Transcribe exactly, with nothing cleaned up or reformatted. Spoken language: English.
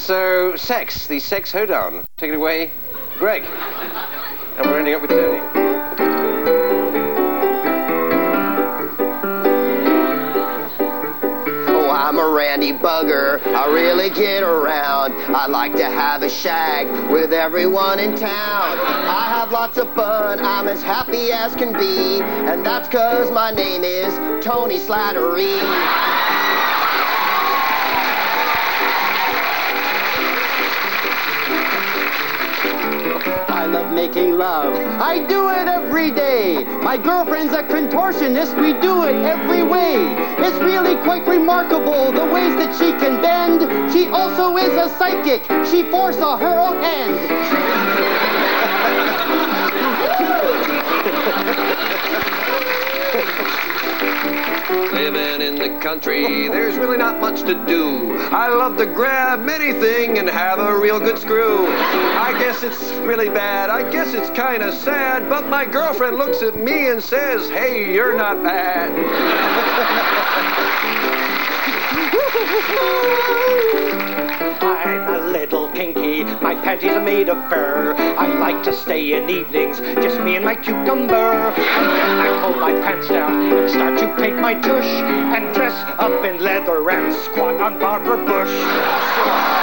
So, sex, the sex hoedown. Take it away, Greg. And we're ending up with Tony. Oh, I'm a randy bugger. I really get around. I like to have a shag with everyone in town. I have lots of fun. I'm as happy as can be. And that's 'cause my name is Tony Slattery. I love making love. I do it every day. My girlfriend's a contortionist. We do it every way. It's really quite remarkable the ways that she can bend. She also is a psychic. She foresaw her own end. Living in the country, there's really not much to do. I love to grab anything and have a real good screw. I guess it's really bad, I guess it's kind of sad, but my girlfriend looks at me and says, hey, you're not bad. I'm a little kinky, my panties are made of fur. I like to stay in evenings, just me and my cucumber. And then I pull my pants down and start to paint my tush, and dress up in leather and squat on Barbara Bush.